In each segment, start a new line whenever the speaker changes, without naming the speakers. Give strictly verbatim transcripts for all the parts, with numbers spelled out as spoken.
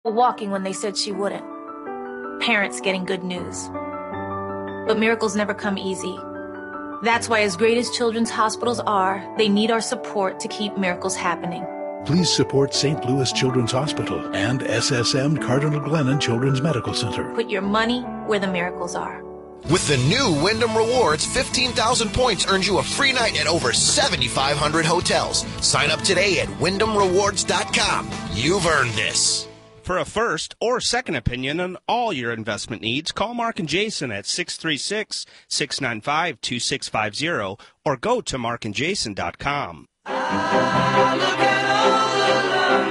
walking when they said she wouldn't. Parents getting good news. But miracles never come easy. That's why, as great as children's hospitals are, they need our support to keep miracles happening.
Please support Saint Louis Children's Hospital and S S M Cardinal Glennon Children's Medical Center.
Put your money where the miracles are.
With the new Wyndham Rewards, fifteen thousand points earns you a free night at over seventy-five hundred hotels. Sign up today at wyndham rewards dot com. You've earned this.
For a first or second opinion on all your investment needs, call Mark and Jason at six three six, six nine five, two six five zero or go to mark and jason dot com.
Ah, look at all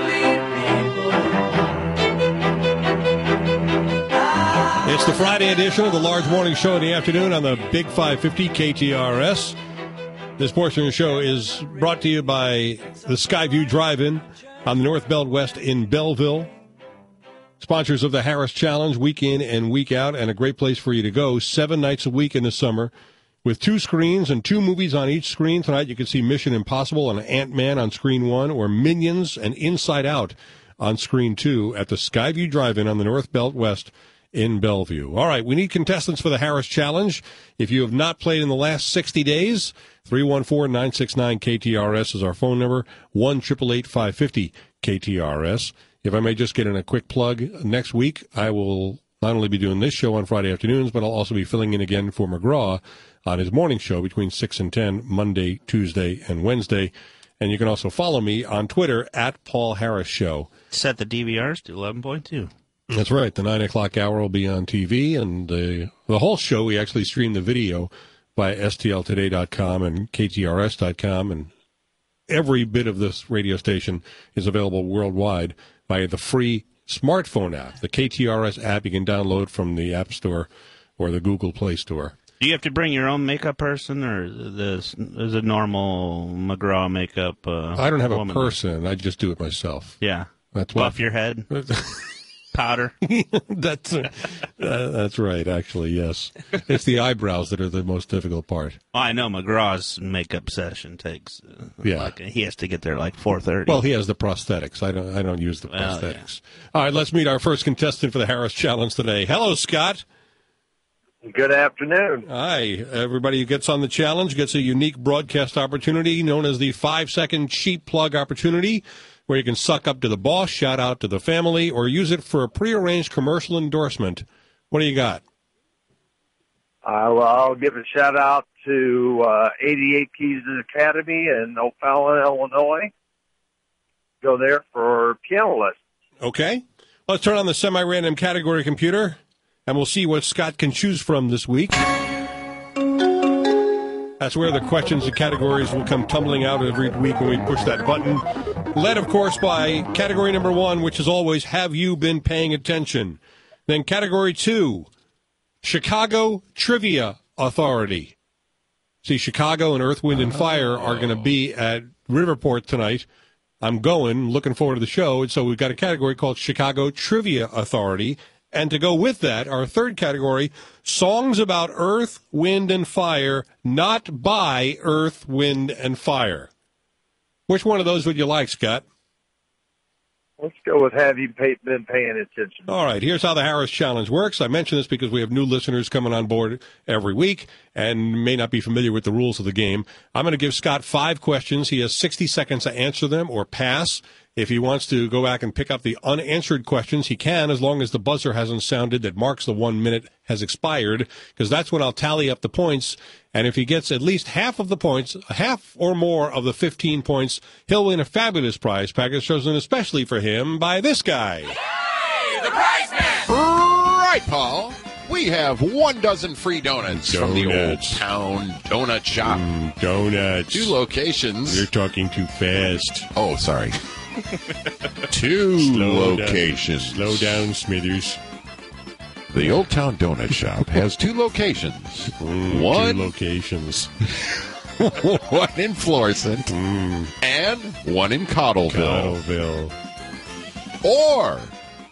the lovely people. Ah,
it's the Friday edition of the Large Morning Show in the afternoon on the Big five fifty K T R S. This portion of the show is brought to you by the Skyview Drive-In on the North Belt West in Belleville. Sponsors of the Harris Challenge, week in and week out, and a great place for you to go seven nights a week in the summer. With two screens and two movies on each screen tonight, you can see Mission Impossible and Ant-Man on screen one, or Minions and Inside Out on screen two at the Skyview Drive-In on the North Belt West in Bellevue. All right, we need contestants for the Harris Challenge. If you have not played in the last sixty days, three one four, nine six nine, K T R S is our phone number, one eight eight eight, five five zero, K T R S. If I may just get in a quick plug, next week I will not only be doing this show on Friday afternoons, but I'll also be filling in again for McGraw on his morning show between six and ten, Monday, Tuesday, and Wednesday. And you can also follow me on Twitter at Paul Harris Show.
Set the D V Rs to eleven point two.
That's right. The nine o'clock hour will be on T V, and the, the whole show, we actually stream the video by S T L today dot com and K T R S dot com, and every bit of this radio station is available worldwide by the free smartphone app, the K T R S app you can download from the App Store or the Google Play Store.
Do you have to bring your own makeup person, or is is a normal McGraw makeup uh,
I don't have
woman?
a person. I just do it myself.
Yeah.
That's
Buff
what,
your head. Powder.
that's uh, that's right, actually, yes. It's the eyebrows that are the most difficult part.
Oh, I know McGraw's makeup session takes uh,
yeah.
like, he has to get there like four thirty.
Well, he has the prosthetics. I don't I don't use the
Well,
prosthetics. Yeah. All right, let's meet our first contestant for the Harris Challenge today. Hello, Scott.
Good afternoon.
Hi. Everybody who gets on the challenge gets a unique broadcast opportunity known as the five-second cheap plug opportunity, where you can suck up to the boss, shout out to the family, or use it for a prearranged commercial endorsement. What do you got?
Uh, well, I'll give a shout-out to uh, eighty-eight Keys Academy in O'Fallon, Illinois. Go there for piano lessons.
Okay. Let's turn on the semi-random category computer, and we'll see what Scott can choose from this week. That's where the questions and categories will come tumbling out every week when we push that button. Led, of course, by category number one, which is always, have you been paying attention? Then category two, Chicago Trivia Authority. See, Chicago and Earth, Wind, and Fire are going to be at Riverport tonight. I'm going, looking forward to the show, and so we've got a category called Chicago Trivia Authority. And to go with that, our third category, songs about Earth, Wind, and Fire, not by Earth, Wind, and Fire. Which one of those would you like, Scott?
Let's go with have you pay, been paying attention.
All right, here's how the Harris Challenge works. I mention this because we have new listeners coming on board every week and may not be familiar with the rules of the game. I'm going to give Scott five questions. He has sixty seconds to answer them or pass. If he wants to go back and pick up the unanswered questions, he can, as long as the buzzer hasn't sounded that marks the one minute has expired, because that's when I'll tally up the points. And if he gets at least half of the points, half or more of the fifteen points, he'll win a fabulous prize package chosen especially for him by this guy.
Hey, the prize man! Right, Paul. We have one dozen free donuts, donuts. from the Old Town Donut Shop.
Mm, donuts.
Two locations.
You're talking too fast.
Oh, sorry. Two
Slow
locations.
Down. Slow down, Smithers.
The Old Town Donut Shop has two locations.
Mm,
one
two locations.
one in Florissant
mm.
and one in Cottleville.
Cottleville.
Or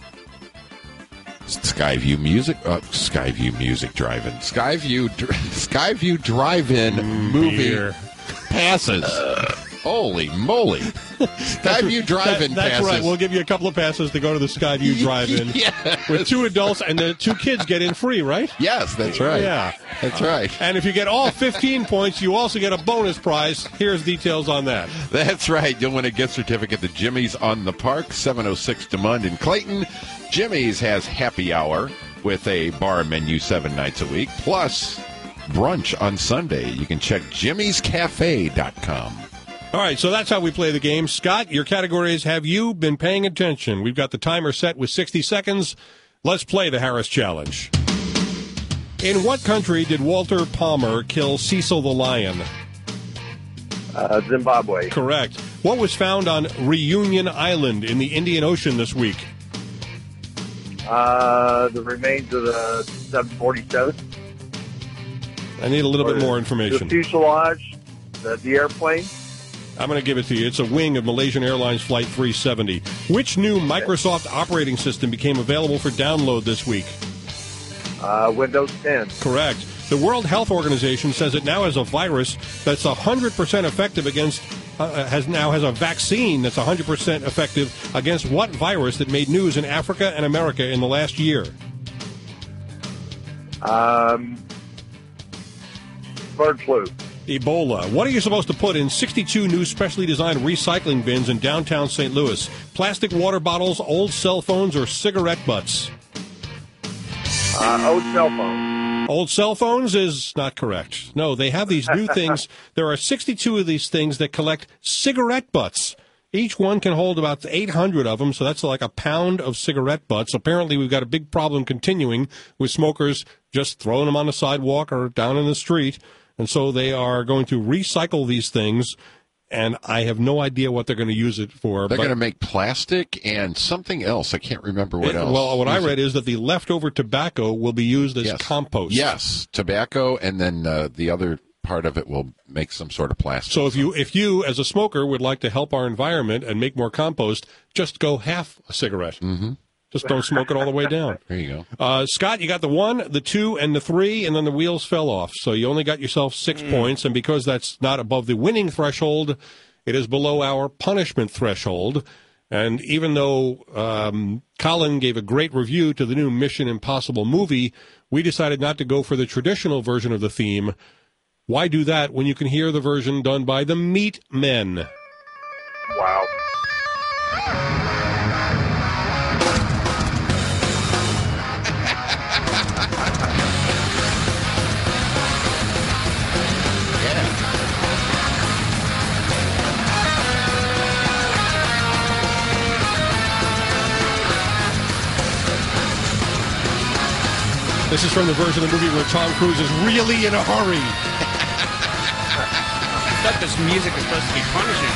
Skyview Music, uh, Skyview Music Drive-In, Skyview, Skyview Drive-In
mm,
movie
beer.
passes. Uh, holy moly! Skyview Drive-In
That- That's
passes.
right. We'll give you a couple of passes to go to the Skyview Drive-In
Yes.
with two adults, and the two kids get in free, right?
Yes, that's right.
Yeah.
That's right.
And if you get all fifteen points, you also get a bonus prize. Here's details on that.
That's right. You'll win a gift certificate to Jimmy's on the Park, seven oh six DeMond in Clayton. Jimmy's has happy hour with a bar menu seven nights a week, plus brunch on Sunday. You can check jimmys cafe dot com.
All right, so that's how we play the game. Scott, your category is Have You Been Paying Attention? We've got the timer set with sixty seconds. Let's play the Harris Challenge. In what country did Walter Palmer kill Cecil the lion?
Uh, Zimbabwe.
Correct. What was found on Reunion Island in the Indian Ocean this week?
Uh, the remains of the seven forty-seven.
I need a little
Or
bit more
The
information.
fuselage, the, the airplane.
I'm going to give it to you. It's a wing of Malaysian Airlines Flight three seventy. Which new Microsoft operating system became available for download this week?
Uh, Windows ten.
Correct. The World Health Organization says it now has a virus that's one hundred percent effective against, uh, has now has a vaccine that's one hundred percent effective against what virus that made news in Africa and America in the last year?
Um, bird flu.
Ebola. What are you supposed to put in sixty-two new specially designed recycling bins in downtown Saint Louis? Plastic water bottles, old cell phones, or cigarette butts?
Uh, old cell phone.
Old cell phones is not correct. No, they have these new things. There are sixty-two of these things that collect cigarette butts. Each one can hold about eight hundred of them, so that's like a pound of cigarette butts. Apparently, we've got a big problem continuing with smokers just throwing them on the sidewalk or down in the street. And so they are going to recycle these things, and I have no idea what they're going to use it for.
They're
but
going to make plastic and something else. I can't remember what
it-
else.
Well, what I
Use
read
it.
is that the leftover tobacco will be used as
Yes.
compost.
Yes, tobacco, and then uh, the other part of it will make some sort of plastic.
So if you, if you, as a smoker, would like to help our environment and make more compost, just go half a cigarette. Mm-hmm. Just don't smoke it all the way down.
There you go.
Uh, Scott, you got the one, the two, and the three, and then the wheels fell off. So you only got yourself six
Mm.
points, and because that's not above the winning threshold, it is below our punishment threshold. And even though um, Colin gave a great review to the new Mission Impossible movie, we decided not to go for the traditional version of the theme. Why do that when you can hear the version done by the Meat Men?
Wow.
This is from the version of the movie where Tom Cruise is really in a hurry.
I thought this music was supposed to be punishing.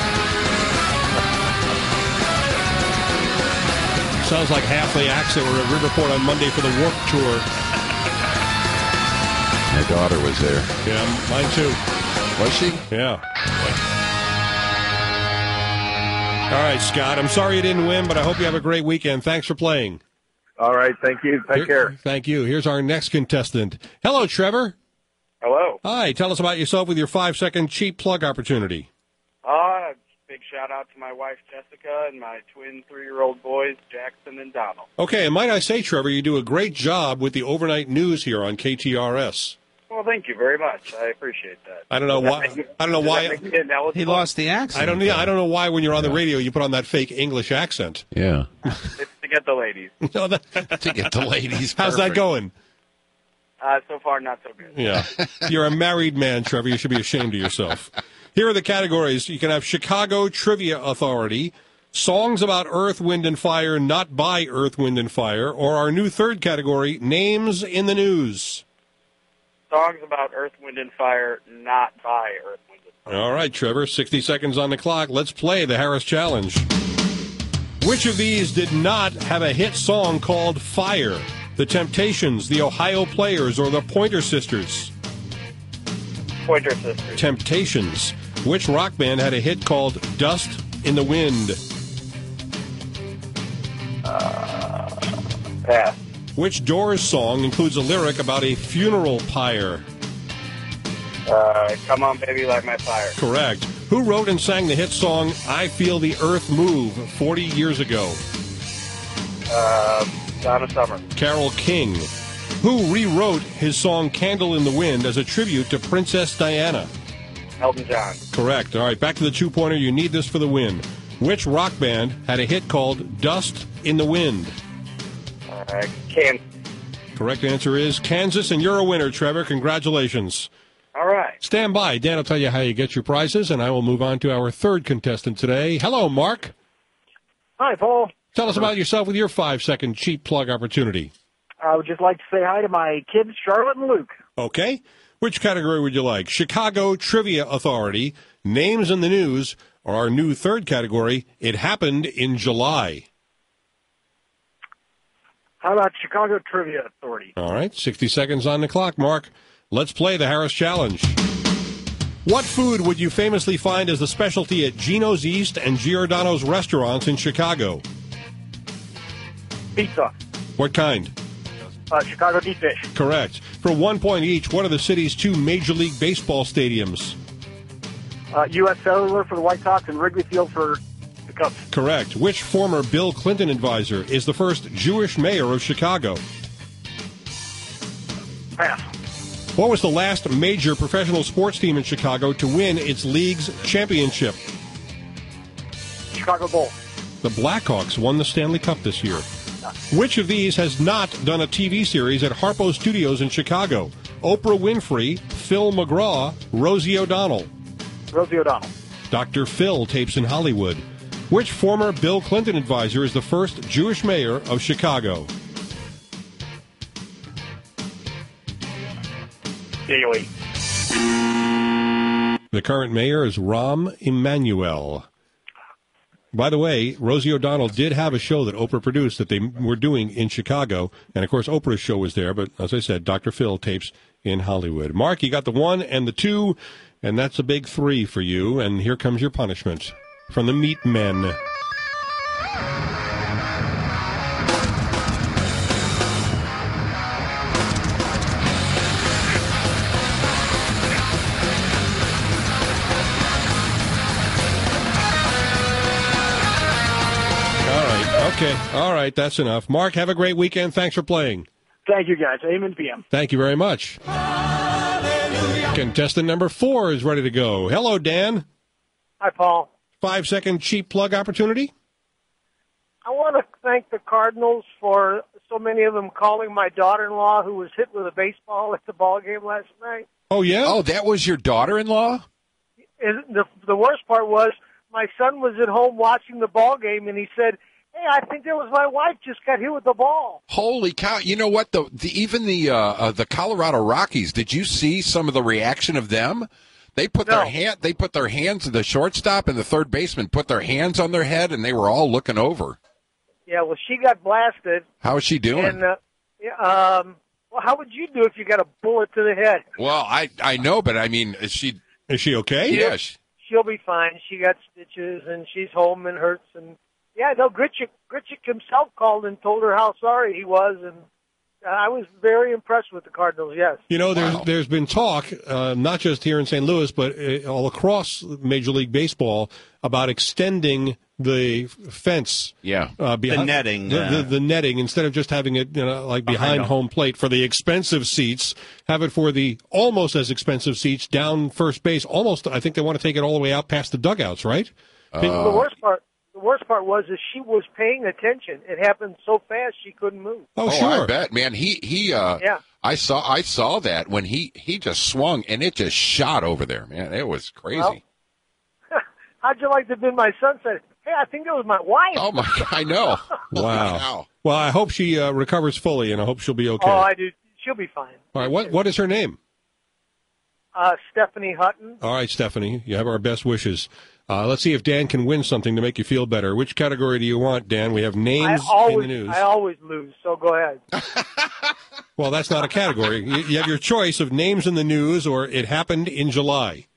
Sounds like half the acts that were at Riverport on Monday for the Warped Tour.
My daughter was there.
Yeah, mine too.
Was she?
Yeah. All right, Scott. I'm sorry you didn't win, but I hope you have a great weekend. Thanks for playing.
All right. Thank you. Take
Here-
care.
Thank you. Here's our next contestant. Hello, Trevor.
Hello.
Hi. Tell us about yourself with your five-second cheap plug opportunity.
Uh, big shout out to my wife Jessica and my twin three-year-old boys Jackson and Donald.
Okay, and might I say, Trevor, you do a great job with the overnight news here on K T R S.
Well, thank you very much. I appreciate that.
I don't know
Does that
why.
make you-
I don't know
does
why.
that make me ineligible?
He lost the accent.
I don't. Yeah, I don't know why. When you're on the radio, you put on that fake English accent.
Yeah.
It's to get the ladies.
No, that-
To get the ladies.
How's that
Perfect.
going?
Uh, so far, not so good.
Yeah. You're a married man, Trevor. You should be ashamed of yourself. Here are the categories. You can have Chicago Trivia Authority, songs about Earth, Wind, and Fire, not by Earth, Wind, and Fire, or our new third category, names in the news.
Songs about Earth, Wind, and Fire, not by Earth, Wind, and Fire.
All right, Trevor, sixty seconds on the clock. Let's play the Harris Challenge. Which of these did not have a hit song called Fire? The Temptations, the Ohio Players, or the Pointer Sisters?
Pointer Sisters.
Temptations. Which rock band had a hit called Dust in the Wind?
Uh, pass.
Which Doors song includes a lyric about a funeral pyre?
Uh, Come On Baby, Light My Fire.
Correct. Who wrote and sang the hit song I Feel the Earth Move forty years ago?
Uh, Donna Summer.
Carole King. Who rewrote his song Candle in the Wind as a tribute to Princess Diana?
Elton John.
Correct. All right, back to the two-pointer. You need this for the win. Which rock band had a hit called Dust in the Wind?
Uh, Kansas.
Correct answer is Kansas, and you're a winner, Trevor. Congratulations.
All right.
Stand by. Dan will tell you how you get your prizes, and I will move on to our third contestant today. Hello, Mark.
Hi, Paul.
Tell us about yourself with your five-second cheap plug opportunity.
I would just like to say hi to my kids, Charlotte and Luke.
Okay. Which category would you like? Chicago Trivia Authority, Names in the News, or our new third category, It Happened in July?
How about Chicago Trivia Authority?
All right, sixty seconds on the clock, Mark. Let's play the Harris Challenge. What food would you famously find as the specialty at Gino's East and Giordano's restaurants in Chicago?
Pizza.
What kind?
Uh, Chicago deep fish.
Correct. For one point each, what are the city's two Major League Baseball stadiums?
Uh, U S Cellular for the White Sox and Wrigley Field for the Cubs.
Correct. Which former Bill Clinton advisor is the first Jewish mayor of Chicago?
Pass.
What was the last major professional sports team in Chicago to win its league's championship?
Chicago Bulls.
The Blackhawks won the Stanley Cup this year. Which of these has not done a T V series at Harpo Studios in Chicago? Oprah Winfrey, Phil McGraw, Rosie O'Donnell.
Rosie O'Donnell.
Doctor Phil tapes in Hollywood. Which former Bill Clinton advisor is the first Jewish mayor of Chicago?
Daily.
The current mayor is Rahm Emanuel. By the way, Rosie O'Donnell did have a show that Oprah produced that they were doing in Chicago. And, of course, Oprah's show was there. But, as I said, Doctor Phil tapes in Hollywood. Mark, you got the one and the two, and that's a big three for you. And here comes your punishment from the Meat Men. Okay. All right. That's enough. Mark, have a great weekend. Thanks for playing.
Thank you, guys. Amen P M.
Thank you very much.
Hallelujah.
Contestant number four is ready to go. Hello, Dan.
Hi, Paul.
Five-second cheap plug opportunity.
I want to thank the Cardinals for so many of them calling my daughter-in-law, who was hit with a baseball at the ball game last night.
Oh, yeah? Oh, that was your daughter-in-law?
And the, the worst part was my son was at home watching the ball game, and he said, hey, I think that was my wife just got hit with the ball.
Holy cow. You know what? The, the Even the uh, uh, the Colorado Rockies, did you see some of the reaction of them? They put
No.
their hand. They put their hands. The shortstop and the third baseman put their hands on their head, and they were all looking over.
Yeah, well, she got blasted.
How is she doing?
And, uh, yeah, um, well, how would you do if you got a bullet to the head?
Well, I I know, but I mean, is she
is she okay?
Yeah. She,
She'll be fine. She got stitches, and she's home and hurts. And yeah, no, Gritchick, Gritchick himself called and told her how sorry he was, and I was very impressed with the Cardinals, yes.
You know, there's there's been talk, uh, not just here in Saint Louis, but uh, all across Major League Baseball, about extending the fence.
Yeah.
Uh, behind,
The netting,
The,
uh,
the, the netting, instead of just having it, you know, like behind,
Behind
home plate for the expensive seats, have it for the almost as expensive seats down first base. Almost, I think they want to take it all the way out past the dugouts, right?
Uh,
the worst part, the worst part was is she was paying attention. It happened so fast she couldn't move.
Oh, sure.
I bet, man. He he. Uh,
Yeah.
I saw I saw that when he he just swung and it just shot over there, man. It was crazy.
Well, how'd you like to have been my son said, hey, I think that was my wife.
Oh my! I know.
Wow.
Wow.
Well, I hope she uh, recovers fully, and I hope she'll be okay.
Oh, I do. She'll be fine.
All right. What what is her name?
Uh, Stephanie Hutton.
All right, Stephanie. You have our best wishes. Uh, let's see if Dan can win something to make you feel better. Which category do you want, Dan? We have
I
names
always,
in the news.
I always lose, so go ahead.
Well, that's not a category. You, you have your choice of names in the news or it happened in July.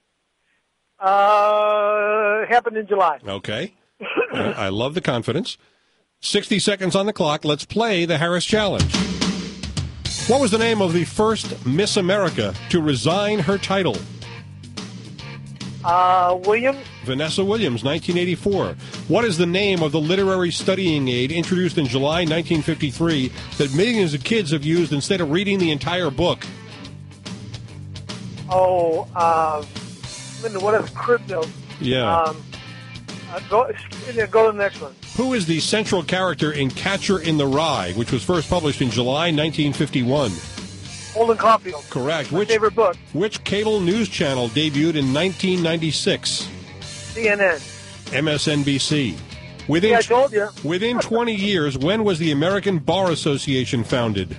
Uh, it happened in July.
Okay. I, I love the confidence. sixty seconds on the clock. Let's play the Harris Challenge. What was the name of the first Miss America to resign her title?
Uh, Williams?
Vanessa Williams, nineteen eighty-four. What is the name of the literary studying aid introduced in July nineteen fifty-three that millions of kids have used instead of reading the entire book?
Oh, uh, what is crib note?
Yeah.
Um, uh, go, go to the next one.
Who is the central character in Catcher in the Rye, which was first published in July nineteen fifty-one?
Holden Caulfield.
Correct.
My
Which
favorite book.
Which cable news channel debuted in nineteen ninety-six?
C N N.
M S N B C. Within,
Yeah, I told you.
Within twenty years, when was the American Bar Association founded?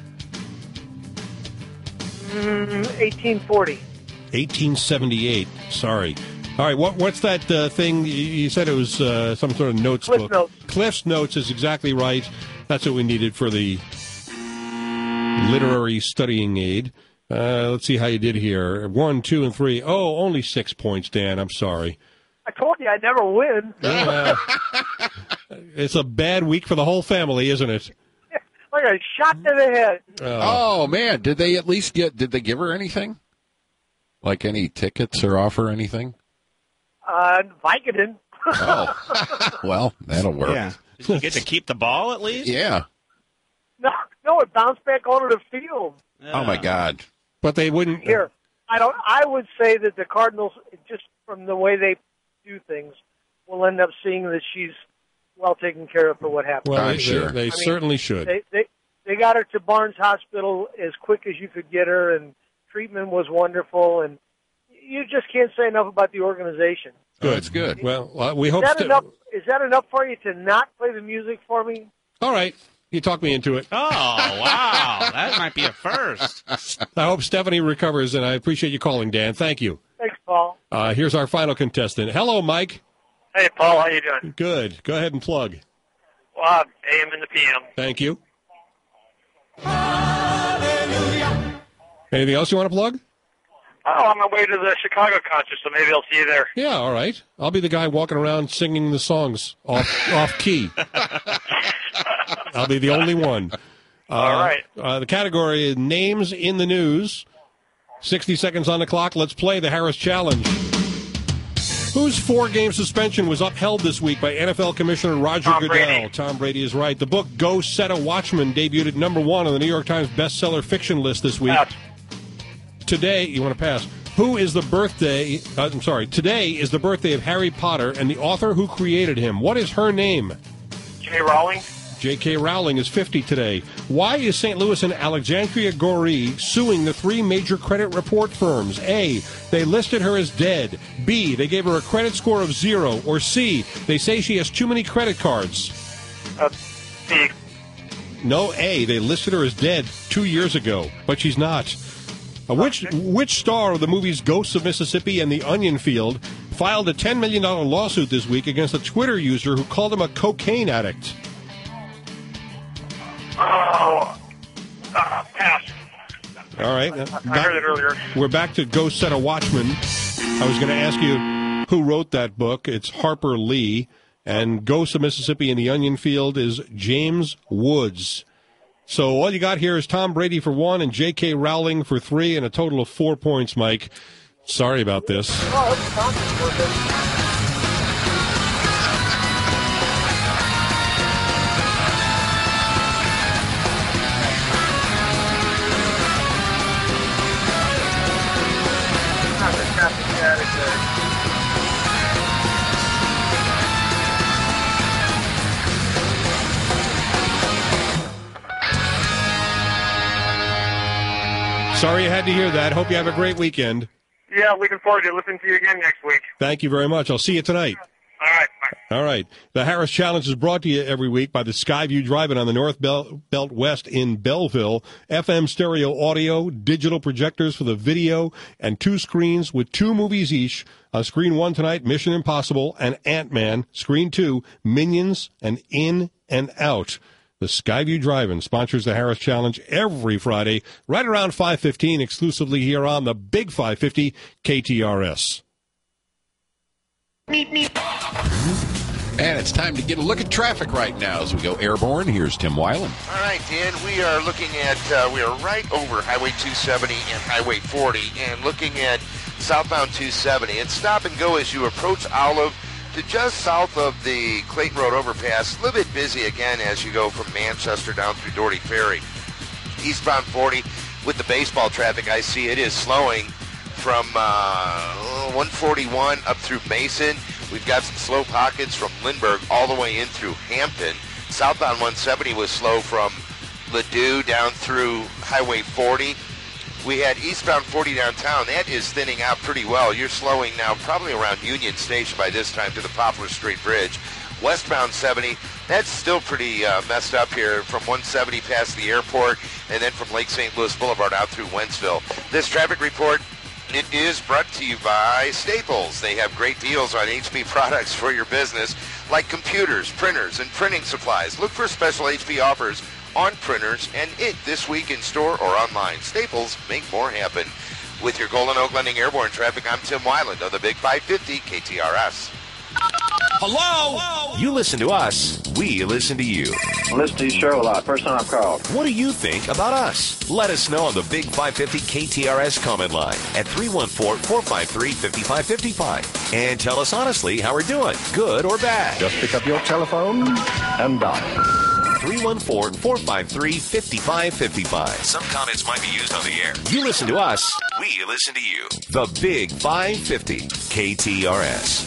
Mm, eighteen forty.
eighteen seventy-eight. Sorry. All right, what, what's that uh, thing? You you said it was uh, some sort of notes
Cliff
book.
Notes.
Cliff's Notes is exactly right. That's what we needed for the literary studying aid. Uh, let's see how you did here. One, two, and three. Oh, only six points, Dan. I'm sorry.
I told you I'd never win.
Uh, it's a bad week for the whole family, isn't it?
Like a shot to the head.
Oh, man. Did they at least get, did they give her anything? Like any tickets or offer anything?
Uh, Vicodin.
Oh, well, that'll work.
Yeah. Did you get to keep the ball at least?
Yeah.
No, no, it bounced back onto the field.
Oh, my God.
But they wouldn't.
Here, I don't. I would say that the Cardinals, just from the way they do things, will end up seeing that she's well taken care of for what happened.
Well,
I'm
they,
sure.
They, they
I mean,
certainly should.
They, they they got her to Barnes Hospital as quick as you could get her, and treatment was wonderful. And you just can't say enough about the organization.
Good.
Oh, it's good.
Well, uh, we
Is
hope.
that
st-
enough? Is that enough for you to not play the music for me?
All right. You talked me into it.
Oh, wow. That might be a first.
I hope Stephanie recovers, and I appreciate you calling, Dan. Thank you.
Thanks, Paul.
Uh, here's our final contestant. Hello, Mike.
Hey, Paul, how you doing?
Good. Go ahead and plug.
Well, A M and the P M.
Thank you. Anything else you want to plug?
Oh, on my way to the Chicago concert, so maybe I'll see you there.
Yeah, all right. I'll be the guy walking around singing the songs off off key. I'll be the only one. Uh,
All right.
Uh, the category is names in the news. sixty seconds on the clock. Let's play the Harris Challenge. Whose four-game suspension was upheld this week by N F L Commissioner Roger
Tom
Goodell?
Brady.
Tom Brady is right. The book Go Set a Watchman debuted at number one on the New York Times bestseller fiction list this week.
Pass.
Today, you want to pass. Who is the birthday? Uh, I'm sorry. Today is the birthday of Harry Potter and the author who created him. What is her name?
J. Rowling.
J K. Rowling is fifty today. Why is Saint Louis and Alexandria Goree suing the three major credit report firms? A, they listed her as dead. B, they gave her a credit score of zero. Or C, they say she has too many credit cards.
Uh, B.
No, A, they listed her as dead two years ago, but she's not. Uh, which which star of the movies Ghosts of Mississippi and The Onion Field filed a ten million dollars lawsuit this week against a Twitter user who called him a cocaine addict?
Oh, uh, pass.
All right.
I heard it earlier.
We're back to Go Set a Watchman. I was going to ask you who wrote that book. It's Harper Lee. And Ghosts of Mississippi and the Onion Field is James Woods. So all you got here is Tom Brady for one and J K. Rowling for three, and a total of four points, Mike. Sorry about this.
Oh, it's Thompson's
Sorry you had to hear that. Hope you have a great weekend.
Yeah, looking forward to listening to you again next week.
Thank you very much. I'll see you tonight.
All right. Bye.
All right. The Harris Challenge is brought to you every week by the Skyview Drive-In on the North Bel- Belt West in Belleville. F M stereo audio, digital projectors for the video, and two screens with two movies each. On screen one tonight, Mission Impossible and Ant-Man. Screen two, Minions and In and Out. The Skyview Drive-In sponsors the Harris Challenge every Friday, right around five fifteen, exclusively here on the Big five fifty K T R S.
And it's time to get a look at traffic right now as we go airborne. Here's Tim Weiland.
All right, Dan, we are looking at, uh, we are right over Highway two seventy and Highway forty, and looking at
southbound two seventy. And stop and go as you approach Olive to just south of the Clayton Road overpass. A little bit busy again as you go from Manchester down through Doherty Ferry. Eastbound forty with the baseball traffic, I see it is slowing from uh, one forty-one up through Mason. We've got some slow pockets from Lindbergh all the way in through Hampton. Southbound one seventy was slow from Ladue down through Highway forty. We had eastbound forty downtown. That is thinning out pretty well. You're slowing now probably around Union Station by this time to the Poplar Street Bridge. Westbound seventy, that's still pretty uh, messed up here from one seventy past the airport and then from Lake Saint Louis Boulevard out through Wentzville. This traffic report, it is brought to you by Staples. They have great deals on H P products for your business, like computers, printers, and printing supplies. Look for special H P offers on printers and ink this week in store or online. Staples, make more happen. With your Golden Oak Landing Airborne traffic, I'm Tim Weiland on the Big five fifty K T R S.
Hello? Hello? You listen to us, we listen to you.
I listen to your show a lot. First time I've called.
What do you think about us? Let us know on the Big five fifty K T R S comment line at three one four, four five three, five five five five. And tell us honestly how we're doing, good or bad.
Just pick up your telephone and dial.
three one four, four five three, five five five five. Some comments might be used on the air. You listen to us, we listen to you. The Big five fifty K T R S.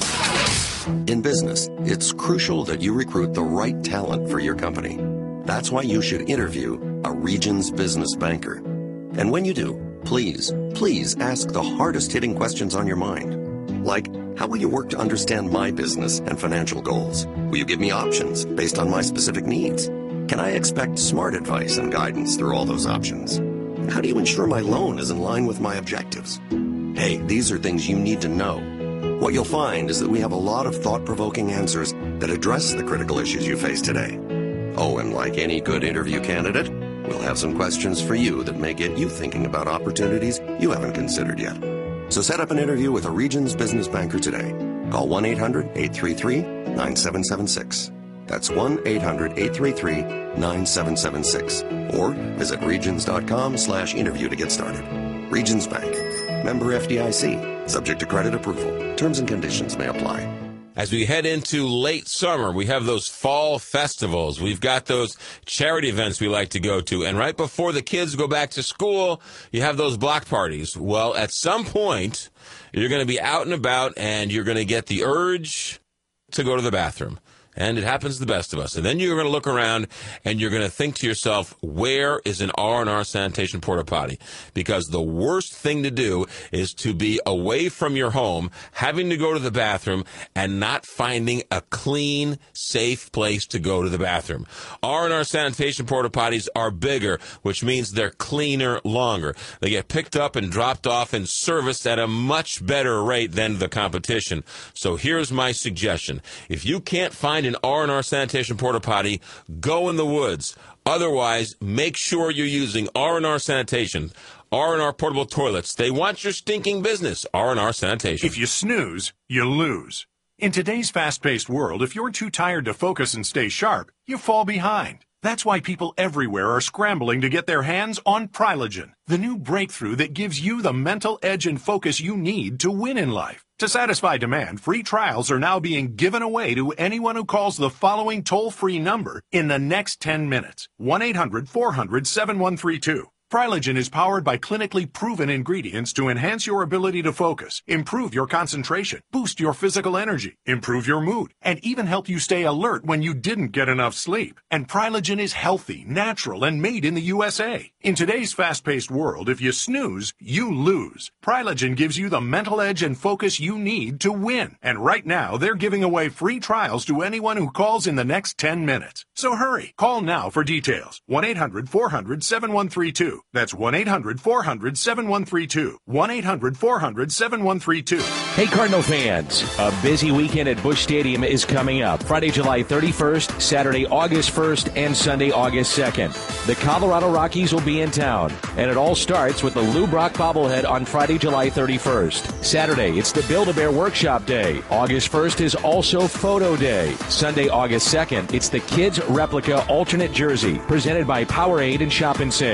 In business, it's crucial that you recruit the right talent for your company. That's why you should interview a Regions business banker. And when you do, please, please ask the hardest-hitting questions on your mind. Like, how will you work to understand my business and financial goals? Will you give me options based on my specific needs? Can I expect smart advice and guidance through all those options? How do you ensure my loan is in line with my objectives? Hey, these are things you need to know. What you'll find is that we have a lot of thought-provoking answers that address the critical issues you face today. Oh, and like any good interview candidate, we'll have some questions for you that may get you thinking about opportunities you haven't considered yet. So set up an interview with a Regions business banker today. Call one eight hundred, eight three three, nine seven seven six. That's one eight hundred, eight three three, nine seven seven six. Or visit regions.com slash interview to get started. Regions Bank. Member F D I C. Subject to credit approval. Terms and conditions may apply.
As we head into late summer, we have those fall festivals. We've got those charity events we like to go to. And right before the kids go back to school, you have those block parties. Well, at some point, you're going to be out and about and you're going to get the urge to go to the bathroom. And it happens to the best of us. And then you're going to look around and you're going to think to yourself, where is an R and R sanitation porta potty? Because the worst thing to do is to be away from your home, having to go to the bathroom, and not finding a clean, safe place to go to the bathroom. R and R sanitation porta potties are bigger, which means they're cleaner longer. They get picked up and dropped off and serviced at a much better rate than the competition. So here's my suggestion. If you can't find an R and R sanitation porta potty, go in the woods. Otherwise, make sure you're using R and R Sanitation. R and R portable toilets. They want your stinking business. R and R Sanitation.
If you snooze, you lose. In today's fast-paced world, if you're too tired to focus and stay sharp, you fall behind. That's why people everywhere are scrambling to get their hands on Prilogen, the new breakthrough that gives you the mental edge and focus you need to win in life. To satisfy demand, free trials are now being given away to anyone who calls the following toll-free number in the next ten minutes. one eight hundred, four hundred, seven one three two. Prilogen is powered by clinically proven ingredients to enhance your ability to focus, improve your concentration, boost your physical energy, improve your mood, and even help you stay alert when you didn't get enough sleep. And Prilogen is healthy, natural, and made in the U S A. In today's fast-paced world, if you snooze, you lose. Prilogen gives you the mental edge and focus you need to win. And right now, they're giving away free trials to anyone who calls in the next ten minutes. So hurry. Call now for details. one eight hundred, four hundred, seven one three two. That's one eight hundred, four hundred, seven one three two. one eight hundred, four hundred, seven one three two.
Hey, Cardinal fans. A busy weekend at Busch Stadium is coming up. Friday, July thirty-first, Saturday, August first, and Sunday, August second. The Colorado Rockies will be in town, and it all starts with the Lou Brock bobblehead on Friday, July thirty-first. Saturday, it's the Build-A-Bear Workshop Day. August first is also Photo Day. Sunday, August second, it's the Kids Replica Alternate Jersey, presented by Powerade and Shop and Save. The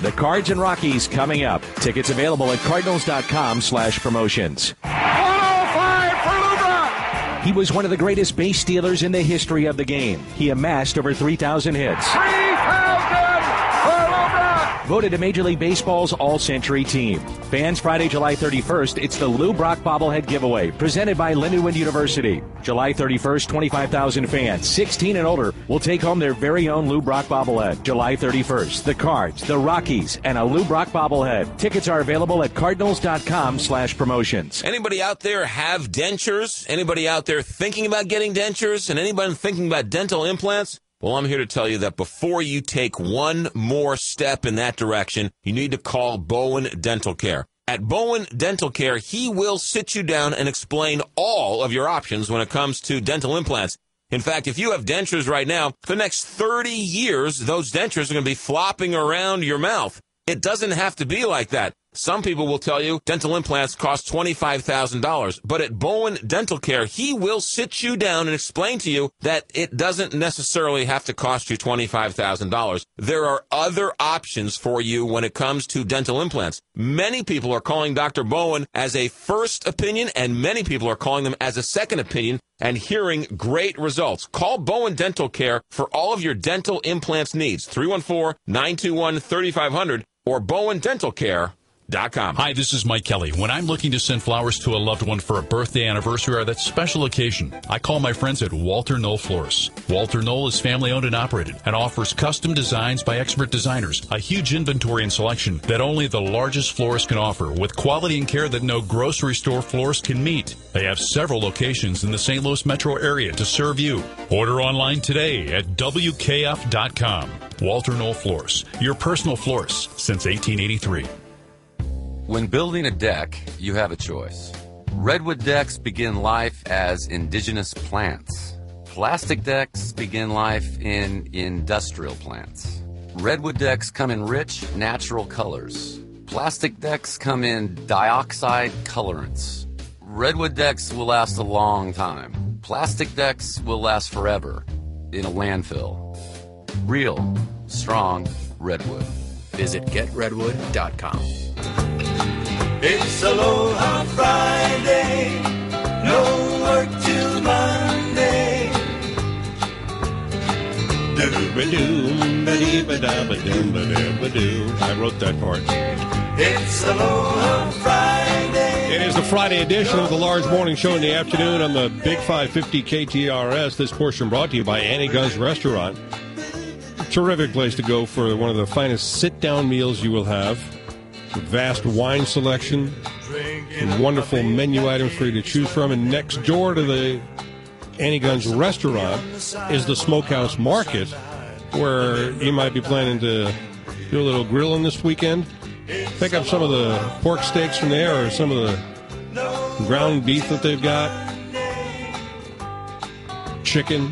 The Cards and Rockies coming up. Tickets available at cardinals.com slash promotions. He was one of the greatest base stealers in the history of the game. He amassed over three thousand hits. Voted to Major League Baseball's All-Century Team. Fans, Friday, July thirty-first, it's the Lou Brock Bobblehead Giveaway, presented by Lindenwood University. July thirty-first, twenty-five thousand fans, sixteen and older, will take home their very own Lou Brock Bobblehead. July thirty-first, the Cards, the Rockies, and a Lou Brock Bobblehead. Tickets are available at cardinals.com slash promotions.
Anybody out there have dentures? Anybody out there thinking about getting dentures? And anybody thinking about dental implants? Well, I'm here to tell you that before you take one more step in that direction, you need to call Bowen Dental Care. At Bowen Dental Care, he will sit you down and explain all of your options when it comes to dental implants. In fact, if you have dentures right now, for the next thirty years, those dentures are going to be flopping around your mouth. It doesn't have to be like that. Some people will tell you dental implants cost twenty-five thousand dollars, but at Bowen Dental Care, he will sit you down and explain to you that it doesn't necessarily have to cost you twenty-five thousand dollars. There are other options for you when it comes to dental implants. Many people are calling Doctor Bowen as a first opinion, and many people are calling them as a second opinion and hearing great results. Call Bowen Dental Care for all of your dental implants needs. three one four, nine two one, three five zero zero or bowen dental care dot com.
Hi, this is Mike Kelly. When I'm looking to send flowers to a loved one for a birthday, anniversary, or that special occasion, I call my friends at Walter Knoll Florists. Walter Knoll is family-owned and operated and offers custom designs by expert designers, a huge inventory and selection that only the largest florist can offer, with quality and care that no grocery store florist can meet. They have several locations in the Saint Louis metro area to serve you. Order online today at W K F dot com. Walter Knoll Florists, your personal florist since eighteen eighty-three.
When building a deck, you have a choice. Redwood decks begin life as indigenous plants. Plastic decks begin life in industrial plants. Redwood decks come in rich, natural colors. Plastic decks come in dioxide colorants. Redwood decks will last a long time. Plastic decks will last forever in a landfill. Real, strong Redwood. Visit get redwood dot com.
It's Aloha Friday, no work till Monday.
I wrote that part.
It's Aloha Friday.
It is the Friday edition of the Large Morning Show in the afternoon on the Big five fifty K T R S. This portion brought to you by Annie Gunn's Restaurant. Terrific place to go for one of the finest sit-down meals you will have. Vast wine selection, and wonderful menu items for you to choose from. And next door to the Annie Gunn's Restaurant is the Smokehouse Market, where you might be planning to do a little grilling this weekend. Pick up some of the pork steaks from there, or some of the ground beef that they've got, chicken,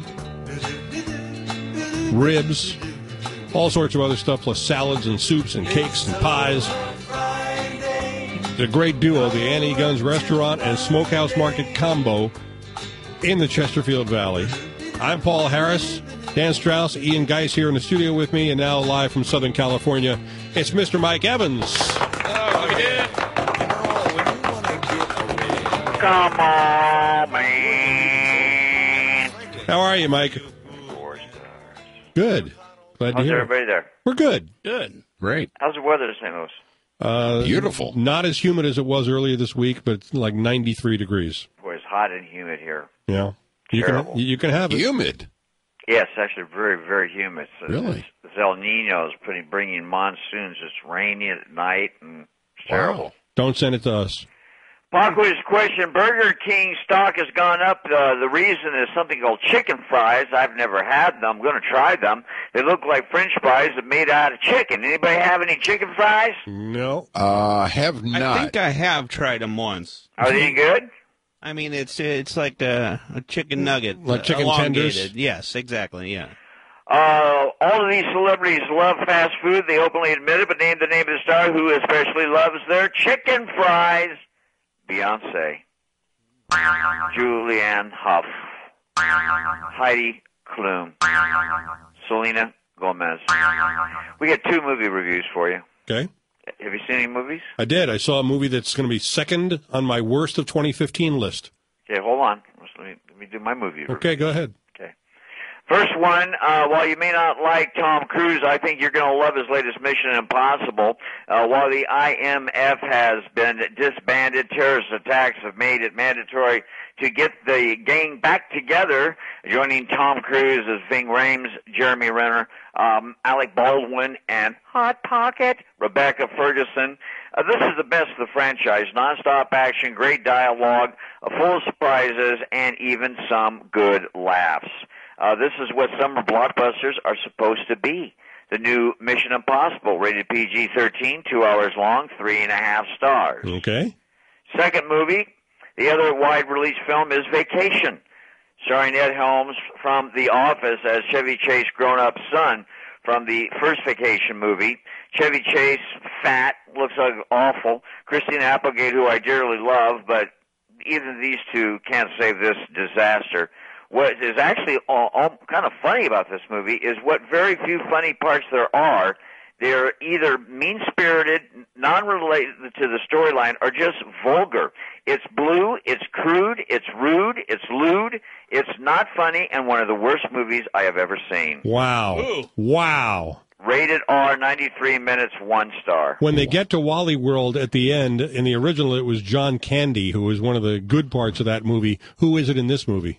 ribs, all sorts of other stuff, plus salads and soups and cakes and pies. The great duo, the Annie Gunn's Restaurant and Smokehouse Market combo in the Chesterfield Valley. I'm Paul Harris, Dan Strauss, Ian Geis here in the studio with me, and now live from Southern California, it's Mister Mike Evans.
Oh, yeah.
Come on, man.
How are you, Mike?
Four stars.
Good. Glad to
How's
hear it.
everybody there?
We're good.
Good.
Great.
How's the weather in Saint Louis?
Uh,
Beautiful.
Not as humid as it was earlier this week, but it's like ninety-three degrees.
Boy, it's hot and humid here.
Yeah. You
Terrible.
can you can have it.
Humid.
Yes, actually very, very humid. So
Really?
It's, it's El Nino is putting, bringing monsoons. It's rainy at night and it's terrible.
Don't send it to us.
Parkway's question, Burger King stock has gone up. Uh, the reason is something called chicken fries. I've never had them. I'm going to try them. They look like French fries that made out of chicken. Anybody have any chicken fries?
No.
Uh, have not.
I think I have tried them once.
Are they good?
I mean, it's it's like a, a chicken nugget.
Like chicken
elongated.
tenders?
Yes, exactly, yeah.
Uh, all of these celebrities love fast food. They openly admit it, but name the name of the star who especially loves their chicken fries. Beyonce, Julianne Hough, Heidi Klum, Selena Gomez. We got two movie reviews for you.
Okay.
Have you seen any movies?
I did. I saw a movie that's going to be second on my worst of twenty fifteen list.
Okay, hold on. Let me, let me do my movie review.
Okay, go ahead.
Okay. First one, uh, while you may not like Tom Cruise, I think you're going to love his latest Mission Impossible. Uh, while the I M F has been disbanded, terrorist attacks have made it mandatory to get the gang back together. Joining Tom Cruise as Ving Rhames, Jeremy Renner, um, Alec Baldwin, and Hot Pocket, Rebecca Ferguson. Uh, this is the best of the franchise. Non-stop action, great dialogue, uh, full of surprises, and even some good laughs. Uh, this is what summer blockbusters are supposed to be. The new Mission Impossible, rated P G thirteen, two hours long, three and a half stars.
Okay.
Second movie, the other wide-release film is Vacation, starring Ed Helms from The Office as Chevy Chase' grown-up son from the first Vacation movie. Chevy Chase, fat, looks like awful. Christina Applegate, who I dearly love, but even these two can't save this disaster. What is actually all, all kind of funny about this movie is what very few funny parts there are. They're either mean-spirited, non-related to the storyline, or just vulgar. It's blue, it's crude, it's rude, it's lewd, it's not funny, and one of the worst movies I have ever seen.
Wow. Ooh. Wow.
Rated R, ninety-three minutes, one star.
When they get to Wally World at the end, in the original it was John Candy, who was one of the good parts of that movie. Who is it in this movie?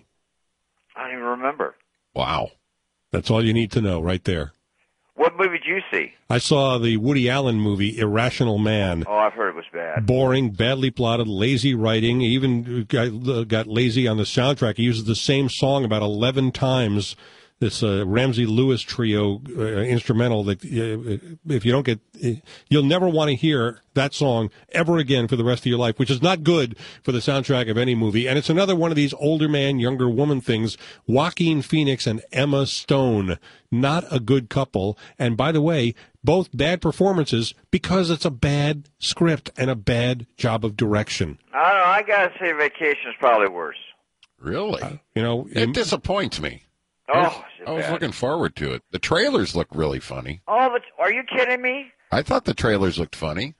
I don't even remember.
Wow. That's all you need to know right there.
What movie did you see?
I saw the Woody Allen movie, Irrational Man.
Oh, I've heard it was bad.
Boring, badly plotted, lazy writing. He even got, got lazy on the soundtrack. He uses the same song about eleven times. This uh, Ramsey Lewis trio uh, instrumental that uh, if you don't get, uh, you'll never want to hear that song ever again for the rest of your life, which is not good for the soundtrack of any movie. And it's another one of these older man, younger woman things. Joaquin Phoenix and Emma Stone, not a good couple. And by the way, both bad performances because it's a bad script and a bad job of direction.
I don't know. I gotta say, Vacation is probably worse.
Really?
Uh, you know,
it disappoints me.
Oh,
I was looking forward to it. The trailers look really funny.
Oh, but are you kidding me?
I thought the trailers looked funny.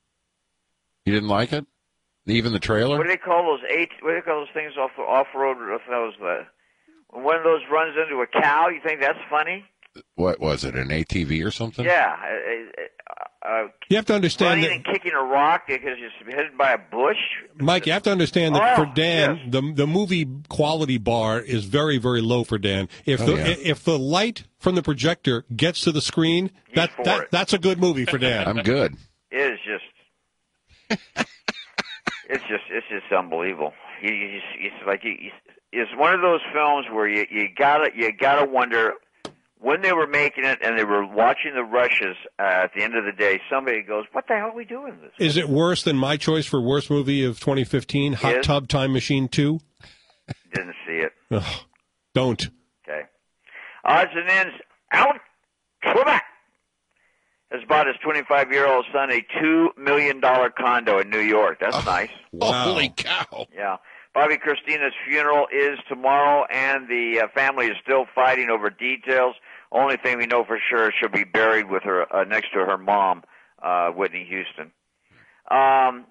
You didn't like it? Even the trailer?
What do they call those eight? What do they call those things off off road? Those uh, when one of those runs into a cow. You think that's funny?
What was it? An A T V or something?
Yeah. Uh, uh,
you have to understand
running
that,
and kicking a rock because you're hit by a bush.
Mike, you have to understand that
oh,
for Dan,
yes.
the the movie quality bar is very, very low for Dan. If
oh,
the
yeah.
if the light from the projector gets to the screen,
He's
that,
for
that
it.
that's a good movie for Dan.
I'm good.
It is just, it's just, it's just unbelievable. You, you, it's like you, it's one of those films where you you gotta you gotta wonder. When they were making it and they were watching the rushes uh, at the end of the day, somebody goes, what the hell are we doing this?
Is it worse than my choice for worst movie of twenty fifteen, Hot
Is?
Tub Time Machine two?
Didn't see it.
Ugh, don't.
Okay. Odds and ends. Alan Trebek has bought his twenty-five-year-old son a two million dollars condo in New York. That's
oh,
nice.
Wow.
Holy cow.
Yeah. Bobby Christina's funeral is tomorrow, and the uh, family is still fighting over details. Only thing we know for sure, she'll be buried with her uh, next to her mom, uh, Whitney Houston. Um,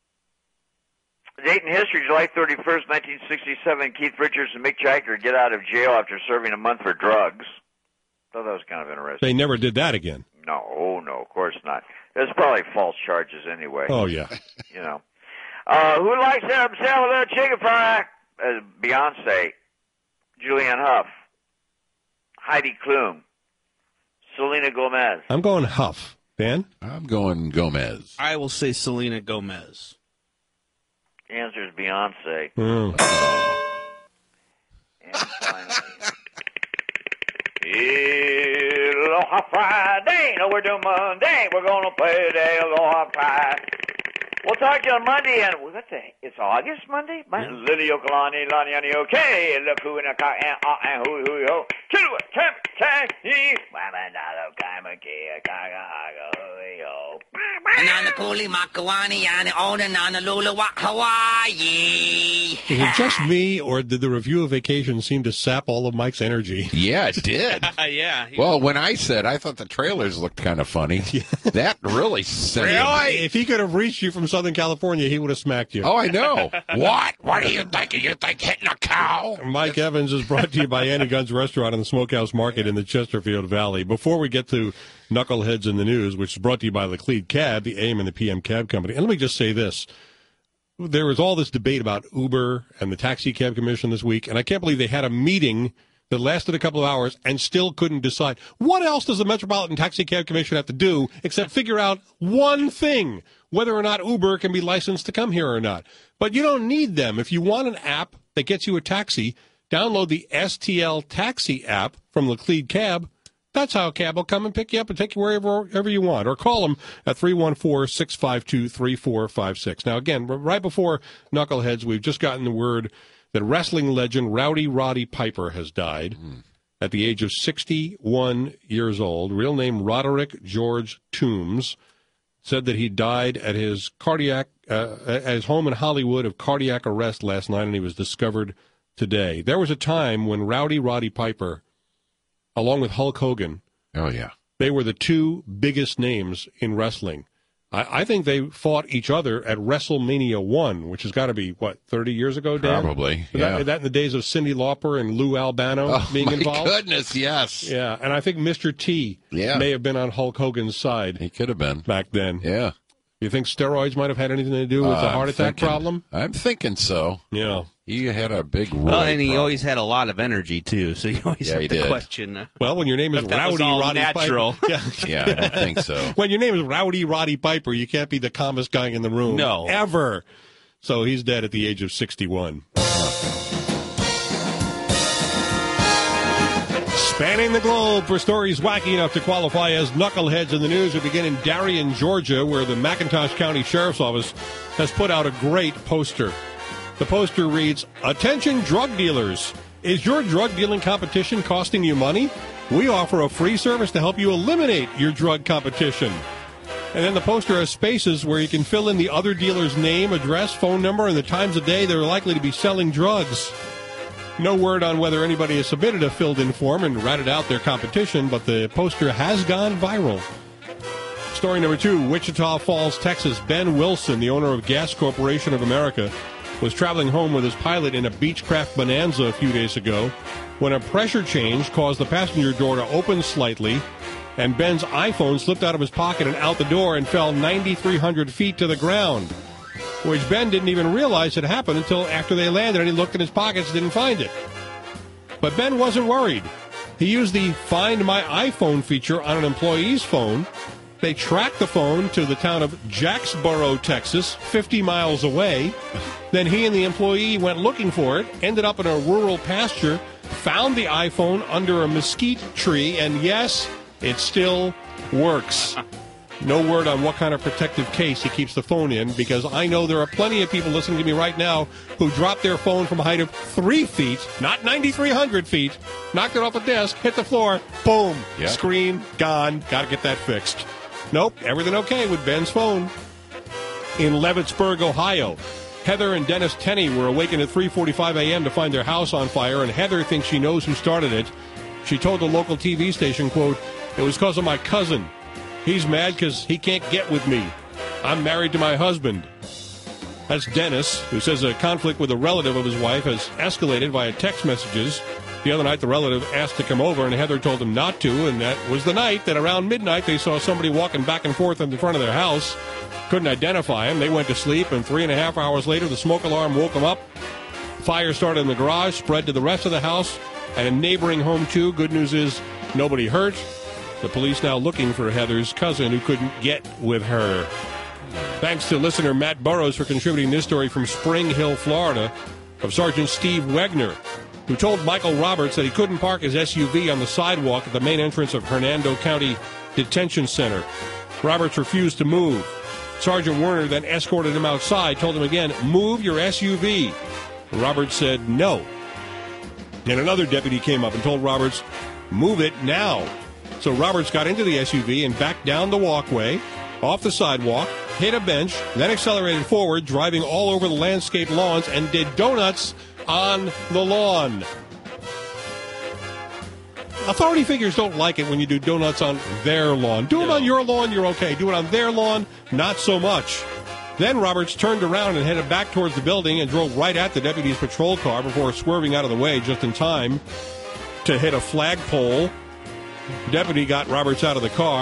date in history, July thirty-first, nineteen sixty-seven, Keith Richards and Mick Jagger get out of jail after serving a month for drugs. Thought that was kind of interesting.
They never did that again.
No, oh, no, of course not. There's probably false charges anyway.
Oh, yeah.
You know. Uh, who likes to have himself a little chicken fry? Uh, Beyonce, Julianne Hough, Heidi Klum, Selena Gomez.
I'm going Huff. Dan?
I'm going Gomez.
I will say Selena Gomez.
The answer is Beyonce.
Mm.
And finally, Aloha Friday. No, we're doing Monday. We're going to play today. Aloha Friday. We'll talk to you on Monday, and what the? It's August Monday. Monday. Lily Okalani, Lani Ani, okay. Look who in a car and ah and who who ho. Chilua, champ, tang, he. Mama, nalo, kaima, kia, kaga, haga, hui ho.
Nana Puli Makawani Yana Ona Nana Lula Hawaii.
Is it just me, or did the review of Vacation seem to sap all of Mike's energy?
Yeah, it did.
yeah.
Well, when I said I thought the trailers looked kind of funny, that really sent
Really? If he could have reached you from Southern California, he would have smacked you.
Oh, I know. What? What are you thinking? You think hitting a cow?
Mike Evans is brought to you by Annie Gunn's Restaurant in the Smokehouse Market in the Chesterfield Valley. Before we get to Knuckleheads in the News, which is brought to you by Laclede Cab, the A M and the P M Cab Company. And let me just say this. There was all this debate about Uber and the Taxi Cab Commission this week, and I can't believe they had a meeting that lasted a couple of hours and still couldn't decide. What else does the Metropolitan Taxi Cab Commission have to do except figure out one thing, whether or not Uber can be licensed to come here or not? But you don't need them. If you want an app that gets you a taxi, download the S T L Taxi app from Laclede Cab. That's how a cab will come and pick you up and take you wherever, wherever you want. Or call them at three one four, six five two, three four five six. Now, again, right before Knuckleheads, we've just gotten the word that wrestling legend Rowdy Roddy Piper has died mm. at the age of sixty-one years old. Real name Roderick George Toombs. Said that he died at his cardiac uh, at his home in Hollywood of cardiac arrest last night, and he was discovered today. There was a time when Rowdy Roddy Piper, along with Hulk Hogan,
oh yeah,
they were the two biggest names in wrestling. I, I think they fought each other at WrestleMania one, which has got to be, what, thirty years ago, Dan?
Probably,
Was
yeah.
That, that in the days of Cyndi Lauper and Lou Albano
Oh,
being
my
involved?
goodness, yes.
Yeah, and I think Mister T
Yeah.
may have been on Hulk Hogan's side.
He could have been.
Back then.
Yeah.
You think steroids might have had anything to do with
Uh,
the
I'm
heart attack
thinking-
problem?
I'm thinking so.
Yeah.
He had a big roid
Well, and he
problem.
always had a lot of energy, too, so you always
Yeah,
have
he
to
did.
question. Uh,
Well, when your name is
if that was
Rowdy
all
Roddy
natural.
Piper. Yeah.
Yeah, I don't think so.
When your name is Rowdy Roddy Piper, you can't be the calmest guy in the room.
No.
Ever. So he's dead at the age of sixty-one. Spanning the globe for stories wacky enough to qualify as knuckleheads in the news, we begin in Darien, Georgia, where the McIntosh County Sheriff's Office has put out a great poster. The poster reads, "Attention drug dealers. Is your drug dealing competition costing you money? We offer a free service to help you eliminate your drug competition." And then the poster has spaces where you can fill in the other dealer's name, address, phone number, and the times of day they're likely to be selling drugs. No word on whether anybody has submitted a filled-in form and ratted out their competition, but the poster has gone viral. Story number two, Wichita Falls, Texas. Ben Wilson, the owner of Gas Corporation of America, was traveling home with his pilot in a Beechcraft Bonanza a few days ago when a pressure change caused the passenger door to open slightly, and Ben's iPhone slipped out of his pocket and out the door and fell nine thousand three hundred feet to the ground, which Ben didn't even realize had happened until after they landed, and he looked in his pockets and didn't find it. But Ben wasn't worried. He used the Find My iPhone feature on an employee's phone. They tracked the phone to the town of Jacksboro, Texas, fifty miles away. Then he and the employee went looking for it, ended up in a rural pasture, found the iPhone under a mesquite tree, and yes, it still works. No word on what kind of protective case he keeps the phone in, because I know there are plenty of people listening to me right now who dropped their phone from a height of three feet, not nine thousand three hundred feet, knocked it off the desk, hit the floor, boom,
Yep.
screen, gone, got to get that fixed. Nope, everything okay with Ben's phone. In Leavittsburg, Ohio, Heather and Dennis Tenney were awakened at three forty-five a.m. to find their house on fire, and Heather thinks she knows who started it. She told the local T V station, quote, "It was because of my cousin. He's mad because he can't get with me. I'm married to my husband." That's Dennis, who says a conflict with a relative of his wife has escalated via text messages. The other night, the relative asked to come over, and Heather told him not to, and that was the night that around midnight they saw somebody walking back and forth in the front of their house. Couldn't identify him. They went to sleep, and three and a half hours later, the smoke alarm woke them up. Fire started in the garage, spread to the rest of the house, and a neighboring home, too. Good news is nobody hurt. The police now looking for Heather's cousin who couldn't get with her. Thanks to listener Matt Burrows for contributing this story from Spring Hill, Florida, of Sergeant Steve Wegner, who told Michael Roberts that he couldn't park his S U V on the sidewalk at the main entrance of Hernando County Detention Center. Roberts refused to move. Sergeant Werner then escorted him outside, told him again, "Move your S U V." Roberts said no. And another deputy came up and told Roberts, "Move it now." So Roberts got into the S U V and backed down the walkway. off the sidewalk, hit a bench, then accelerated forward, driving all over the landscaped lawns, and did donuts on the lawn. Authority figures don't like it when you do donuts on their lawn. Do it on your lawn, you're okay. Do it on their lawn, not so much. Then Roberts turned around and headed back towards the building and drove right at the deputy's patrol car before swerving out of the way just in time to hit a flagpole. The deputy got Roberts out of the car.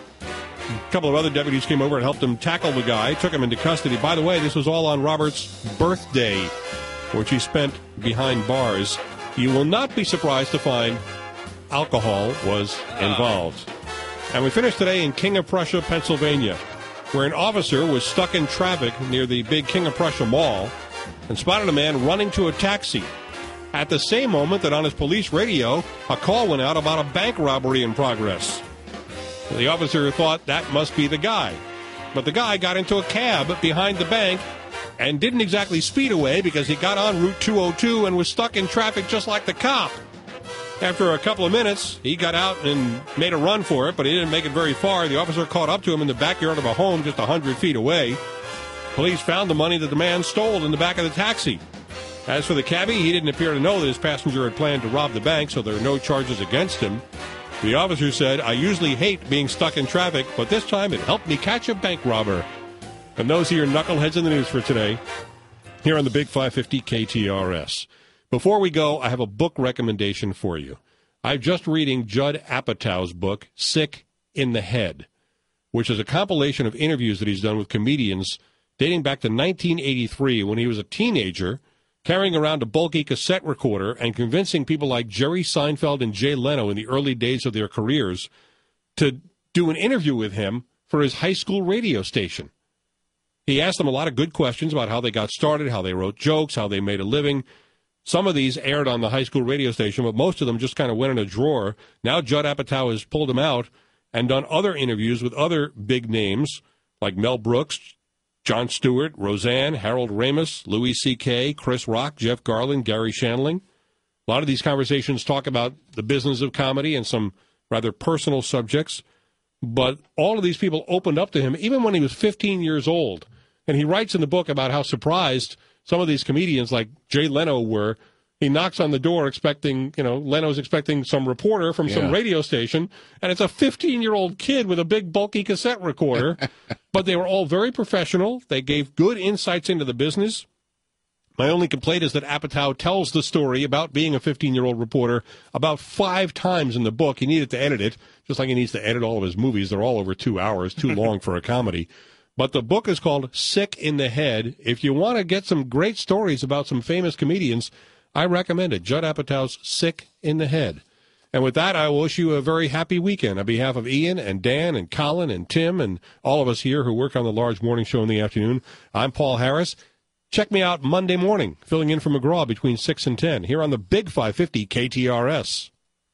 A couple of other deputies came over and helped him tackle the guy, took him into custody. By the way, this was all on Roberts' birthday, which he spent behind bars. You will not be surprised to find alcohol was involved. And we finished today in King of Prussia, Pennsylvania, where an officer was stuck in traffic near the big King of Prussia Mall and spotted a man running to a taxi. At the same moment that on his police radio, a call went out about a bank robbery in progress. The officer thought that must be the guy. But the guy got into a cab behind the bank and didn't exactly speed away because he got on Route two oh two and was stuck in traffic just like the cop. After a couple of minutes, he got out and made a run for it, but he didn't make it very far. The officer caught up to him in the backyard of a home just one hundred feet away. Police found the money that the man stole in the back of the taxi. As for the cabbie, he didn't appear to know that his passenger had planned to rob the bank, so there are no charges against him. The officer said, "I usually hate being stuck in traffic, but this time it helped me catch a bank robber." And those are your knuckleheads in the news for today, here on the Big five fifty K T R S. Before we go, I have a book recommendation for you. I'm just reading Judd Apatow's book, Sick in the Head, which is a compilation of interviews that he's done with comedians dating back to nineteen eighty-three when he was a teenager, carrying around a bulky cassette recorder and convincing people like Jerry Seinfeld and Jay Leno in the early days of their careers to do an interview with him for his high school radio station. He asked them a lot of good questions about how they got started, how they wrote jokes, how they made a living. Some of these aired on the high school radio station, but most of them just kind of went in a drawer. Now Judd Apatow has pulled them out and done other interviews with other big names like Mel Brooks, Jon Stewart, Roseanne, Harold Ramis, Louis C K, Chris Rock, Jeff Garlin, Gary Shandling. A lot of these conversations talk about the business of comedy and some rather personal subjects, but all of these people opened up to him even when he was fifteen years old. And he writes in the book about how surprised some of these comedians like Jay Leno were. He knocks on the door expecting, you know, Leno's expecting some reporter from yeah. some radio station, and it's a fifteen-year-old kid with a big, bulky cassette recorder. But they were all very professional. They gave good insights into the business. My only complaint is that Apatow tells the story about being a fifteen-year-old reporter about five times in the book. He needed to edit it, just like he needs to edit all of his movies. They're all over two hours, too long for a comedy. But the book is called Sick in the Head. If you want to get some great stories about some famous comedians, I recommend it. Judd Apatow's Sick in the Head. And with that, I wish you a very happy weekend. On behalf of Ian and Dan and Colin and Tim and all of us here who work on the large morning show in the afternoon, I'm Paul Harris. Check me out Monday morning, filling in for McGraw between six and ten, here on the Big five fifty K T R S.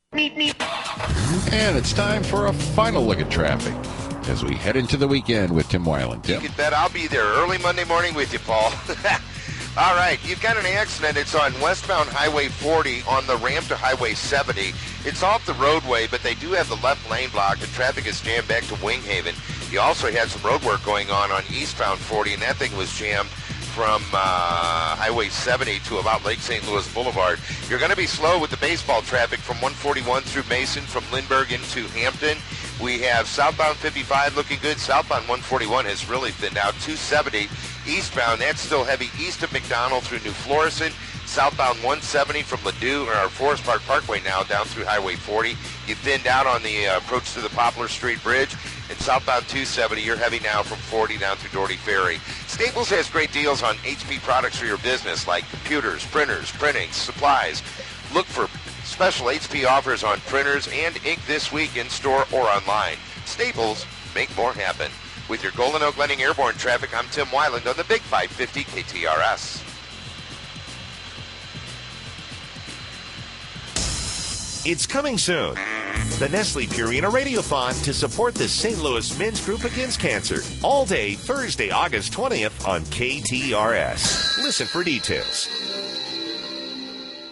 And it's time for a final look at traffic as we head into the weekend with Tim Weiland. Tim?
You can bet I'll be there early Monday morning with you, Paul. All right, you've got an accident. It's on westbound Highway forty on the ramp to Highway seventy. It's off the roadway, but they do have the left lane blocked. The traffic is jammed back to Winghaven. You also had some road work going on on eastbound forty, and that thing was jammed from uh, Highway seventy to about Lake Saint Louis Boulevard. You're going to be slow with the baseball traffic from one forty-one through Mason, from Lindbergh into Hampton. We have southbound fifty-five looking good. Southbound one forty-one has really thinned out. two seventy eastbound, that's still heavy east of McDonald through New Florissant. Southbound one seventy from Ladue, or our Forest Park Parkway now, down through Highway forty. You thinned out on the uh, approach to the Poplar Street Bridge. And southbound two seventy, you're heavy now from forty down through Doherty Ferry. Staples has great deals on H P products for your business, like computers, printers, printing, supplies. Look for special H P offers on printers and ink this week in store or online. Staples, make more happen. With your Golden Oak Landing Airborne traffic, I'm Tim Weiland on the Big five fifty K T R S.
It's coming soon. The Nestle Purina Radiothon to support the Saint Louis Men's Group Against Cancer. All day Thursday, August twentieth on K T R S. Listen for details.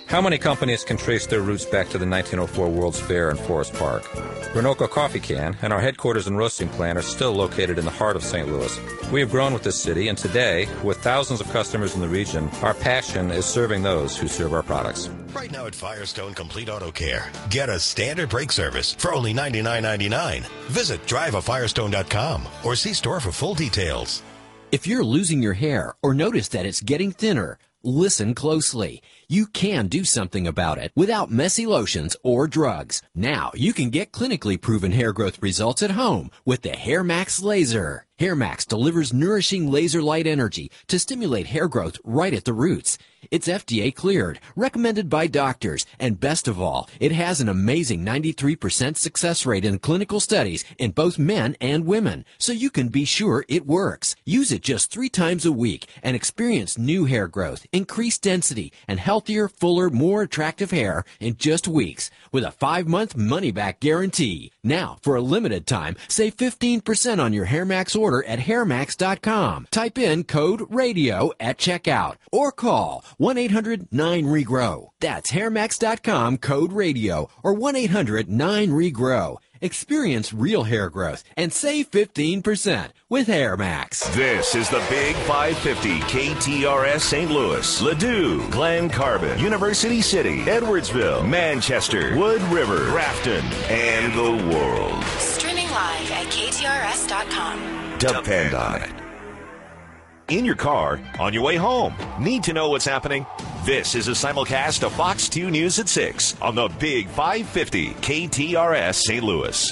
How many companies can trace their roots back to the nineteen oh four World's Fair in Forest Park? Renoco Coffee can and our headquarters and roasting plant are still located in the heart of Saint Louis. We have grown with this city, and today, with thousands of customers in the region, our passion is serving those who serve our products.
Right now at Firestone Complete Auto Care, get a standard brake service for only ninety-nine ninety-nine. Visit drive a firestone dot com or see store for full details.
If you're losing your hair or notice that it's getting thinner, listen closely. You can do something about it without messy lotions or drugs. Now you can get clinically proven hair growth results at home with the Hair Max Laser. Hair Max delivers nourishing laser light energy to stimulate hair growth right at the roots. It's F D A cleared, recommended by doctors, and best of all, it has an amazing ninety-three percent success rate in clinical studies in both men and women, so you can be sure it works. Use it just three times a week and experience new hair growth, increased density, and healthier, fuller, more attractive hair in just weeks with a five-month money-back guarantee. Now, for a limited time, save fifteen percent on your Hair Max order at hair max dot com. Type in code RADIO at checkout or call one eight hundred nine regrow. That's hair max dot com, code RADIO, or one eight hundred nine regrow. Experience real hair growth and save fifteen percent with Hair Max.
This is the Big five fifty K T R S Saint Louis, Ladue, Glen Carbon, University City, Edwardsville, Manchester, Wood River, Grafton, and the world.
Streaming live at K T R S dot com.
Depend on it. In your car, on your way home. Need to know what's happening? This is a simulcast of Fox two News at six on the Big five fifty K T R S Saint Louis.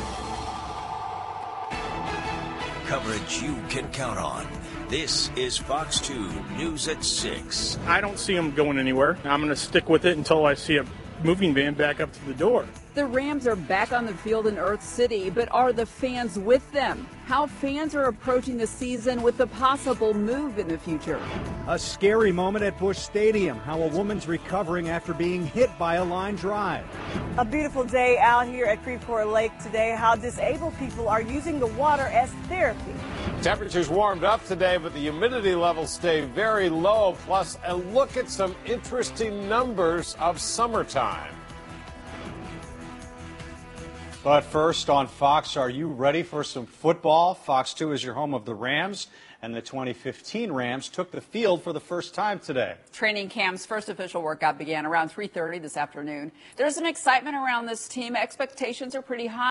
Coverage you can count on. This is Fox two News at six.
I don't see them going anywhere. I'm going to stick with it until I see a moving van back up to the door.
The Rams are back on the field in Earth City, but are the fans with them? How fans are approaching the season with the possible move in the future.
A scary moment at Busch Stadium, how a woman's recovering after being hit by a line drive.
A beautiful day out here at Freeport Lake today, how disabled people are using the water as therapy.
Temperatures warmed up today, but the humidity levels stay very low. Plus, a look at some interesting numbers of summertime. But first on Fox, are you ready for some football? Fox two is your home of the Rams, and the twenty fifteen Rams took the field for the first time today.
Training camp's first official workout began around three thirty this afternoon. There's some excitement around this team. Expectations are pretty high.